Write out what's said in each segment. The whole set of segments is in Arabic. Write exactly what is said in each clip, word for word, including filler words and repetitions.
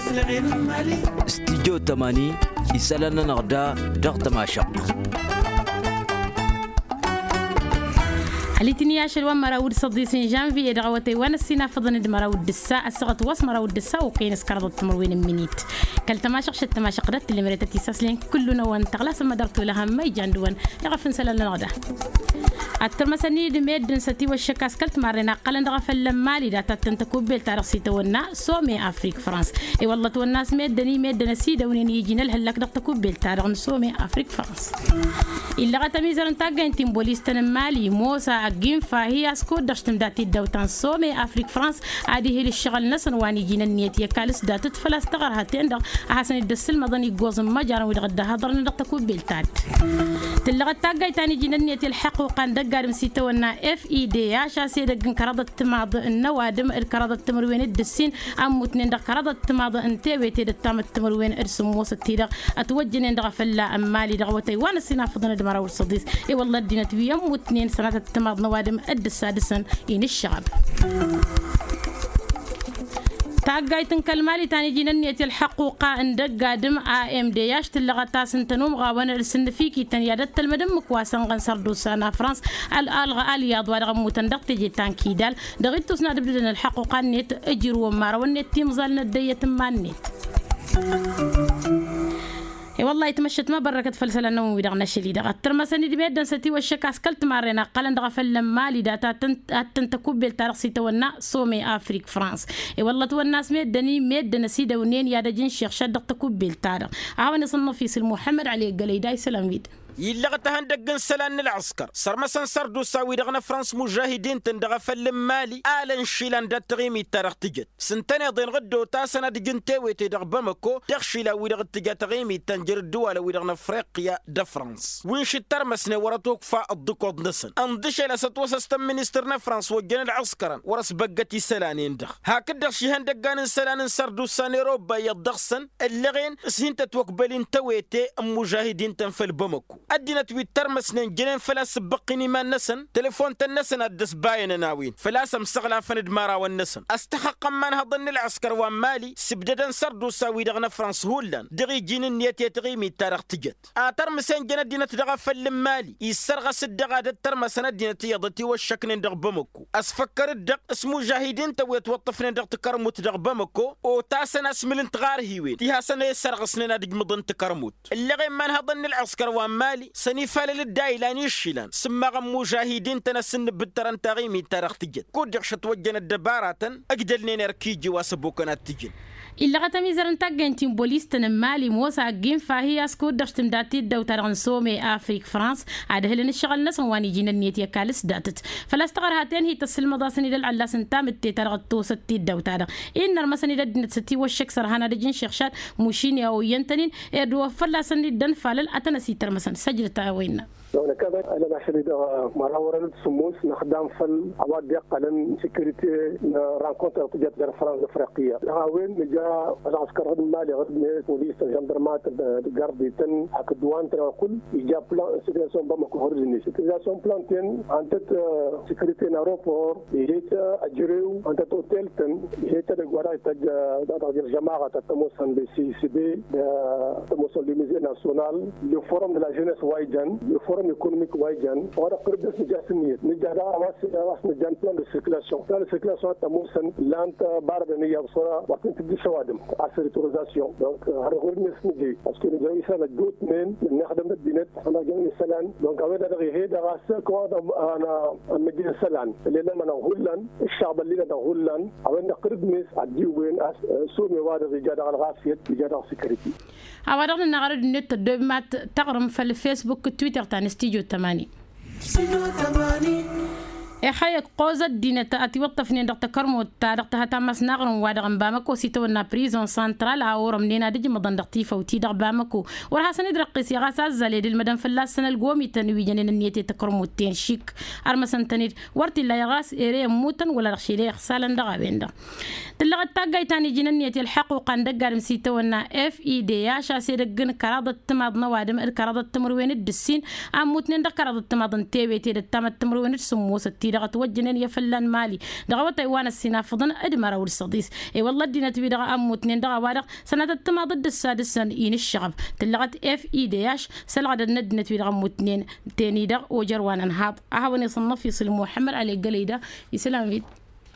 استديو تماني يسألنا نغدا دغت ما شق حليتني عشر وان مراود صديسين جانفي دغوتي وانا السينا فضن مراود الساعة السغط واس مراود الساعة وقين سكرض التمروين المنيت كل تماشق شت تماشق رت اللي مريت تيساسلين كلنا وان تغلاس ما درتو لها ما يجاندوان يغفن سلالنا غدا الترمسني دميد ستي والشكاس كلت مارنا قلن دغفل مالي دا تنتكوب بالتاريخ سيتونا سومي افريك فرنسا اي والله تو الناس ميدني ميدنا سيدا ونين يجينا لهلك دغتكوب بالتاريخ سومي افريك فرنسا إلا غتميزر نتاقا انتم بوليستن مالي موسى أجين فهي اسكود دشتم داتي الدوتان سومي أفريك فرنسا عادي هي للشغل نسن واني جينا النيتية كالس داتت فلا استغر هاتين دغ أحسن الدسل مضاني قوز مجارا ويدغدا هضرنا دغتكوب بالتاد تلغا تاقا تاني جينا النيتية الحق وقان دقار مسيتونا اف اي دي عشا سيدقن كرادة تماض النوادم الكرادة التمروين الدسين أمو تنين دغ كرادة تماض انتوي تيد التام التمروين ارسم موسى تيدغ اتوجنين دغ فلا أمالي دغوتي وانا السينا فضنا دمارا والصديس اي والله الدينة بيوم واتنين سنة التماض نوادم قد السادسا ين الشعب تاقايتن كالمالي تاني جينا نيتي الحقوق اندق قادم ا ام دي ياشت اللغتا سنتنوم غاوانا السن فيكي تنيادت المدم مكواسن غنصر دوسانا فرنس الالغا الياض وادغ موتندق تجي تانكيدال دغيتو سناد بدن الحقوق النت اجر ومارا والنت تيمزالنا الدية ما النت اي والله يتمشت ما بركت فلسله نوم ودغنا شلي دغ ترمسني دبيدن ستي والشكاس كلت مارينا قلن دغ فلم مالي داتا تنت كوبل تاريخ سيتونا سومي افريك فرنسا اي والله تو الناس ميدني ميدنا سيده ونين يا دجن شيخ شد تكوبل تاريخ عاوني صنفي سل محمد علي قليداي سلام ويد يلغتها ندقن سلان العسكر صار مثلا سردو ساوي دغنا فرنس مجاهدين تندغ فلم مالي آلن شيلان دا تغيمي تاريخ تجد سنتاني ضين غدو تاسنا دقن تاوي تدغ بمكو تغشيلا ويدغ تجا تغيمي تنجر الدول ويدغنا افريقيا دا فرنس وينش الترمسنا وراتوك فا الضكوض نسن اندش الى ستوسستم منسترنا فرنس وجن العسكرا ورس بقتي سلانين دغ هكذا شيهان دقان سلان سردو ساني روبا يدغسن اللغين سهين تتوكبلين تويتي مجاهدين تنفل بمكو أدينا تويتر مسنين جنين فلا سبقيني ما النسن تليفون تنسن أدس باين ناوين فلا سمسغلا فند مارا والنسن استحق من هضن العسكر ومالي سبددا سردو ساوي دغنا فرنس هولان دغي جنين نيت يتغيمي تاريخ تجت آتر مسين جنا دينا تدغا فلم مالي يسرغ سدغا دتر مسنا دينا تيضتي والشكن دغ بمكو اسفكر الدغ اسمو جاهدين تويت وطفنا دغ تكرموت دغ بمكو او تاسنا اسم الانتغار هيوين تيها سنه يسرغ سننا دغ مضن تكرموت اللي غير من هضن العسكر ومالي سنفال للدايلان يشيلان سمغ مجاهدين تنسن بالتران تغيمي تاريخ تجد كود شتوجن الدبارة أجدلني نركيجي واسبوكنا تجن إلا غتميزر نتاقين تيم بوليستن مالي موسى أجين فهي اسكود داشتم داتي دو تارغن سومي أفريك فرنس عاد هلن الشغل نسن واني جينا النيتيا كالس داتت فلا استغر هاتين هي تسلم ضاسني دل على سنتام التي تارغ توستي دو تارغ إن المسني دد ستي والشك سرهانا دجين شيخشات موشيني أو ينتنين إدو فلا سني دن فالل أتنسي ترمسن سجل تعويننا لو كذا أنا بحشري ده مراورة السموس نخدم فل عواد يقلن سكرتي رانكونتر تجات در فرنسا أفريقيا هاوين نجا العسكر غد مالي غد ميت بوليس الجندرمات الجاردي تن أكدوان ترى كل يجاب بلان سيتياسيون بمكو هرزني سيتياسيون بلان تن أنت سكرتي ناروبور يجيت أجريو أنت أوتيل تن يجيت الجوارا تج دار الجماعة تتموسن بسي سي بي تتموسن لميزي ناسيونال لو فورم دو لا جينيس وايجان لو فورم économique وايجان ورا قرب نجاسنيت نجادا واس واس نجان بلان دو سيركيلاسيون بلان دو سيركيلاسيون تموسن لانت باردني يبصرا وقت تدي شوادم اسيرتوريزاسيون دونك هرغور نسنجي باسكو نجاي سالا دوت من نخدم الدينات انا جاي سلان دونك اودا دغي هيدا غاس كو انا مدينه سلان اللي لما نقولن الشعب اللي نقولن او قرب ناس عدي وين سومي واد رجال الغاسيت رجال سكرتي أودنا نعرض النت دوما تقرم في الفيسبوك تويتر تاع استديو تماني يا حي قوزة دينا تأتي وطفني دكتور كرمو تارقتها تامس نغرم وادغم بامكو سيتونا بريزون سانترال أورم نينا دج مضن دقتيفة وتيدغ بامكو ورها سندرق قيسي غاس عزالي دي المدن فلاس سنة القومي تنوي جنين النيتي تكرمو التين شيك أرمسن تنيد ورتي لا يغاس إيري موتن ولا رخشي لي خسالا دغا بين دغ تلغت تاقاي تاني جنين النيتي الحق وقان دقار مسيتونا اف اي دي ياشا سيدقن كرادة تماض نوادم الكرادة تمروين الدسين أموتنين دق كرادة تماضن تيوي تيد التامد تمروين السموس التيدغ دغت وجنين يفلان مالي دغوا تايوان السنافضن ادمر والصديس اي والله دينا تبي دغ ام اثنين دغ وارق سنه التما ضد السادس ان الشغب تلغت اف اي دياش سلغد الند نتبي دغ ام اثنين تاني دغ وجروان انهاض اهوني صنف يصل محمد علي قليده يسلم في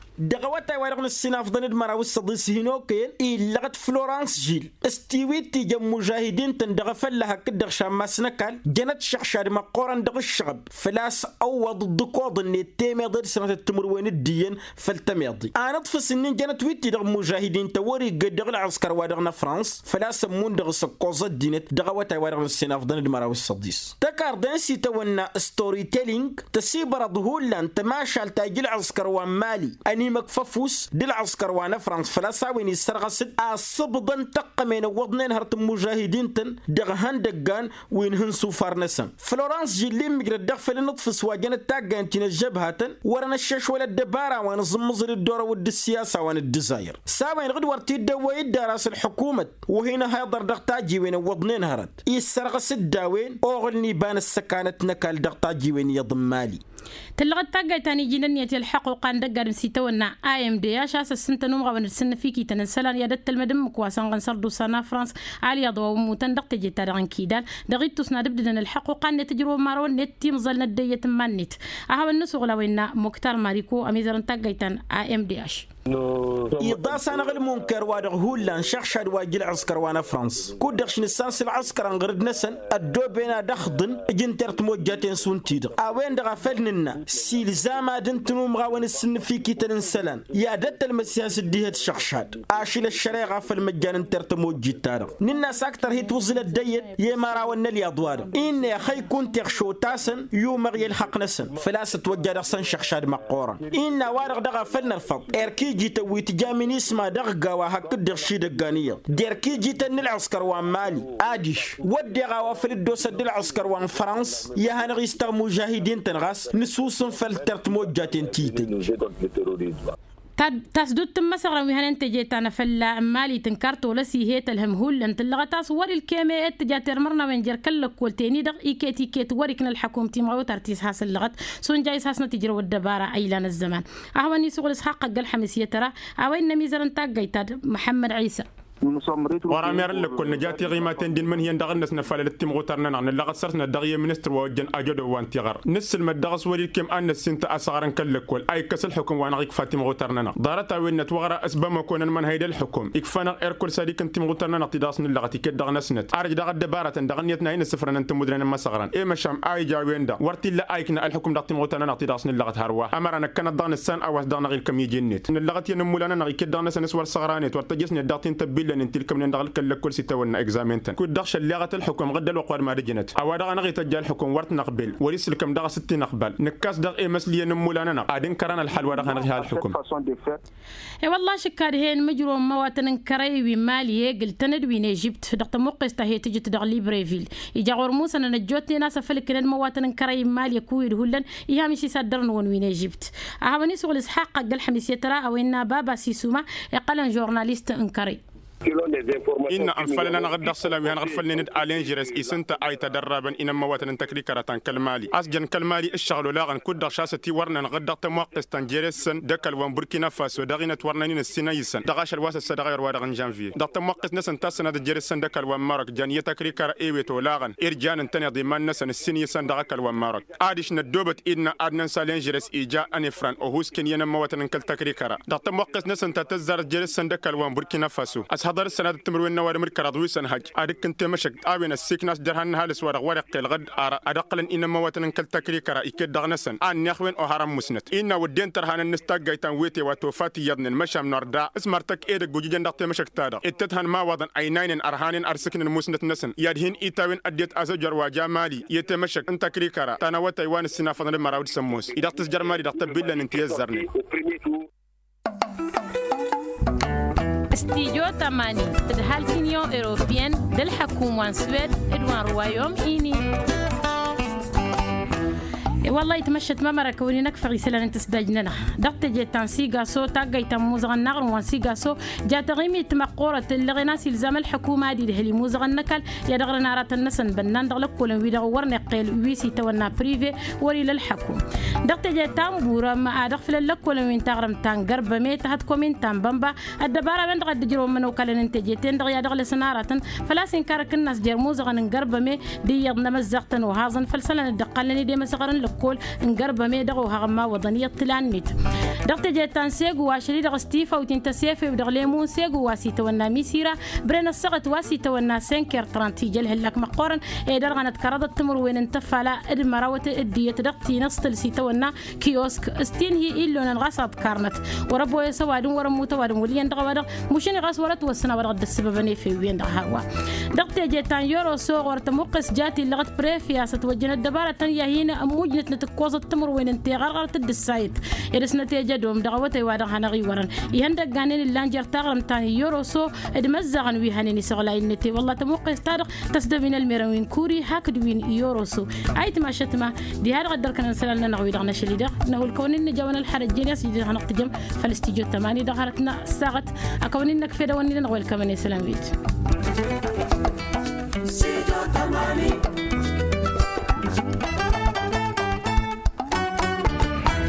دغوات وارغن السناف ضند مرا والصديس هنوكين إلغت فلورانس جيل استيويت تيجا مجاهدين تندغفل لها كدغ شاماس نكال جنت شخشار مقوران دغ الشغب فلاس أوض الدكوض إن التيمي ضد سنة التمر وين الدين فالتميضي أنا طفس إن جنت ويتي دغ مجاهدين توري قد دغ العسكر وادغنا فرانس فلاس مون دغ سقوزة دينت دغوات وارغن السناف ضند مرا والصديس تكار دانسي تونا ستوري تيلينج تسيبر ظهولان تماشى التاجي العسكر ومالي أني مكففوس دل عسكر وانا فرنسا فلاسا وين يسترغسد أصبضن تقمين وضنين هرت مجاهدين تن دغهان دقان وين هنسو فارنسا فلورانس جيلين مقرد دغفل النطفس واجان التاقان تين الجبهاتن ورنا الشاش ولا الدبارة وانا زمزر الدورة ود السياسة وانا الدزاير سابين غد ورتي الدوايد دراس الحكومة وهنا هيضر دغتاجي وين وضنين هرت يسترغسد داوين أغلني بان السكانة نكال دغتاجي وين يضم مالي تلغت تاقاي تاني جننية الحق وقان دقار مسيتونا اي ام دي اشاس السنة نمغا ونرسن فيكي تنسلان يادت المدم مكواسان غنسردو سانا فرانس عالي ضوء ومتندق تجي تارغن كيدال دغيت تسنا دبدنا الحق وقان نتجرو مارو نت يمزلنا الدية مانيت اهو النسو غلاوينا مكتار ماريكو اميزرن تاقاي تان اي ام دي اش يضاس أنا غير منكر وادغ هولا شخشاد واجل عسكر وانا فرنسا كودغش نسانس العسكر انغرد نسن الدو بينا دخضن جنترت موجاتين سون تيدغ اوين دغا فلننا سيل زاما دنتنو مغاون السن فيكي تنسلان يا دت المسياس ديهت شخشاد اشيل الشريعه غافل مجان انترت موجي تارغ ننا ساكتر هي توزل الديت يا ماراون اليادوار ان يا خي كنت يخشو تاسن يوم يلحق نسن فلاس توجد سن شخشاد مقورا ان وارغ دغا فلنا الفض اركي جيت ويتجامني اسمه دغا وهك درشي دغانيه ديركي جيت العسكر ومالي اديش ودي غوافل الدوس العسكر وان فرنسا يا هنغيست مجاهدين تنغاس نسوس فلترت موجاتين تيتي تاسدود تم مثلا وهن تجيت انا فلا مالي تنكرت ولا سيهيت الهم هول انت لغتا صور الكيميات جات مرنا وين جر كلك كولتيني دق ايكيتي كيت وركنا الحكومتي ما ترتيس حاس اللغت سون جايس حاسنا تجرو الدباره ايلان الزمان اهوني سوق اسحاق قال حمسيه ترى اوين ميزرن تاقيت محمد عيسى ورامير لكل نجاتي غيماتين دين من هي ندغنس نفال التمغوترنا عن اللغة صرنا دغيه منستر وجن اجد وانتغر نس المدغس ولي كم ان السنت اصغرن كلكول اي كس الحكم وانا غيك فاتي مغوترنا دارتا وين نتوغرا اسبما كون من هيد الحكم يكفنا ايركل ساديك انت مغوترنا تداس اللغه كدغنسنت ارج دغ دباره دغنيتنا هنا صفرنا انت مدرن ما صغرن اي مشام اي جاويندا ورتي لا ايكنا الحكم دغ مغوترنا تداس اللغه هروا امرنا كان دغن السن او دغن غير كم يجنت اللغه ينمولانا غيك دغنس نسور صغرانيت ورتجسنا دغتين تبيلن انت كم ندغل كل كل ستة ونا إكزامينتن كود دخش اللغة الحكم غدا الوقور ما رجنت أوادغ أنا غيت جال الحكم ورت نقبل وليس لكم دغ ستين نقبل نكاس دغ إيه مسلية نمولانا قاعدين كرنا الحل ورغ نغيها الحكم إيه والله شكار هين مجرو مواتن كراي ومالي قلت ندوين إيجيبت دغت موقس تهي تجي تدغ ليبريفيل يجا غرموس أنا نجوتني ناس فلك المواتن كراي مالي كوير هولن إيها مشي صدرن وين إيجيبت أهوني سوق الإسحاق قال حميسية ترى أو إن بابا سيسوما يقلن جورناليست انكري إن أنفلنا نغدق سلامي هنغفلنا ند آلين جرس إسنت آي تدربا إن مواتن تكري كرتان كالمالي أسجن كالمالي الشغل لاغن كود شاستي ورنا نغدق تموقس تنجرسن دكال وان بوركينا فاسو دغينة ورنين السنايسن دغاش الواس السدغير وادغن جانفي دغ تموقس نسن تاسنا دجرسن دكال وان مارك جان يتكري كرا إيويتو لاغن إرجان تاني ضمان نسن السنيسن دغاكال وان مارك آدش ندوبت إن أدنان سالين جرس إيجا أنفران أوهوس كن ين مواتن كال تكري كرا دغ تموقس نسن تتزر جرسن دكال وان بوركينا فاسو هذا السنة التمرين نوار مركز رضوي سنهج أدك أنت مشك أبين السكناس درهن هالس ورق ورق الغد أرى أدقلن إن مواتن كل تكري كرا يكد دغنسن أن يخوين أو حرام مسنت إن ودين ترهن النستاج جيتان ويتي وتوفاتي يبن المشام نردا اسمرتك إيدك بوجين دقت مشك تادا اتتهن ما وضن عينين أرهانين أرسكن المسنت نسن يدهن إيتاوين أديت أزجر وجمالي يتمشك أنت كري كرا تناوت أيوان السنة فضل مراود سموس إذا تسجر مالي دقت بيلا ننتيزرني استيجو تماني تدهال كينيو إيروبيان دل حكومة سويد إدوان روايوم إيني والله يتمشت ما مرك وني نكفر يسلا انت سداجنا دقت جيت تنسيقا صو تاقي تموزغ النغر وانسيقا صو جات غيمي تمقورة اللي غناسي الزام الحكومة دي اللي موزغ النكل يدغر نارات النسن بنان دغلق كل ويدغ ورن قيل ويسي تونا بريفي وري للحكوم دقت جيت تامبورا ما ادخل لك كل وين تغرم تان قرب ميت هات كومين تان بمبا الدبارة بند غد جرو منو كلن انت جيتين دغ يدغل سنارة فلا سنكارك الناس جر موزغ نقرب مي دي يضنا مزقتن وهازن فلسلا ندقلني دي مسغرن لكل نقرب مي دغ وهغما وضنية طلان ميت دقت جيتان سيغو واشري دغ ستيفا وتنت سيفي ودغ ليمون سيغو واسي تونا ميسيرا برين الصغت واسي تونا سنكر ترانتي جل هلك مقورن اي درغنا تكرد التمر وين انتفلا المراوت الدية دقتي نصتل سي تونا كيوسك استين هي إلو نغصب كارنت وربو يسوادون ورمو توادون وليان دغ ودغ مشين غاس ورت وسنا ورغد السببني في وين دغ هوا دقت جيتان يورو سو ورت مقس جاتي لغت بريفيا ستوجنا الدبارة تانية هنا أموجنت نتكوز التمر وين انتي غرغر تد السايد يرس نتيجة دوم دغوتي وادغ هنغي ورن يهندق قانين اللانجر تاغرم تاني يورو سو ادمزغن ويهانيني سغلا النتي والله تموقس تارغ تسدبين الميروين كوري هاكدوين يورو سو ايت ما شتما دي هاد غدر كان نسلالنا نغوي دغنا شليدغ نهو الكونين جوانا الحرج جينيس يجي هنقتجم فالاستيجو التماني دغارتنا ساغت اكونين نكفي دواني نغوي الكماني سلام بيت